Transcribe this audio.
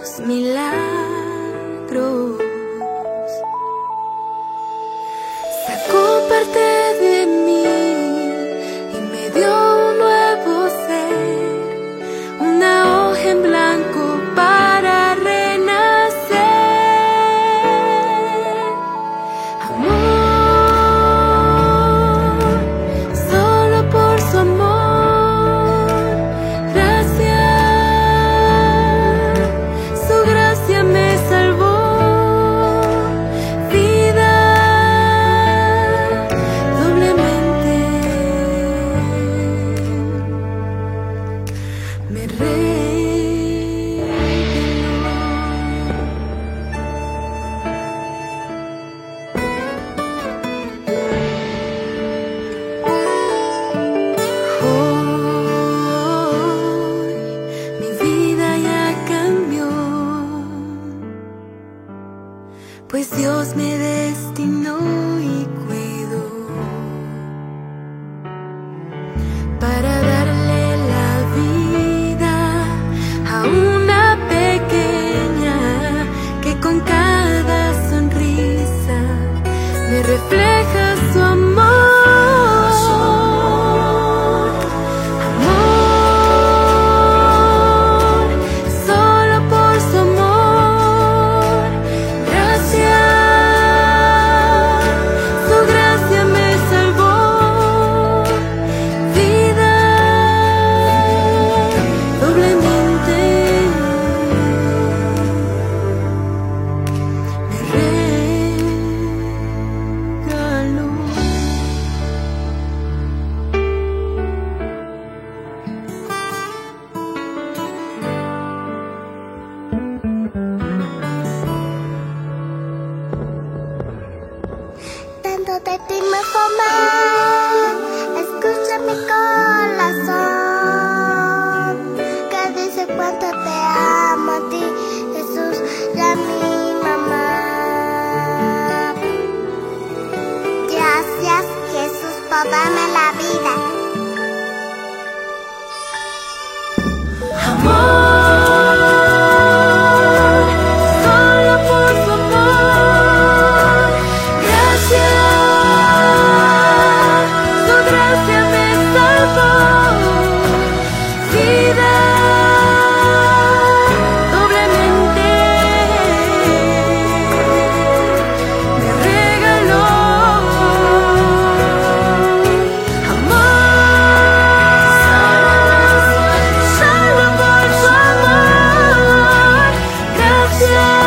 tus milagros. Sacó parte de mí y me dio un nuevo ser, una hoja en blanco para renacer. Amor, solo por su amor, gracias, su gracia me salvó. Vida doblemente me regaló. Hoy mi vida ya cambió, pues Dios me destinó y cuidó para darle la vida a una pequeña que con cada sonrisa me refleja su amor. Amor, solo por su amor, gracias, su gracia me salvó. Vida doblemente me regaló. Dentro de ti me formé, escucha mi corazón, que dice cuánto te amo a ti, Jesús, y a mi mamá. Gracias, Jesús, por darme la vida. Amor, solo por su amor, gracias, su gracia me salvó. Vida doblemente me regaló. Amor, solo por su amor, gracias.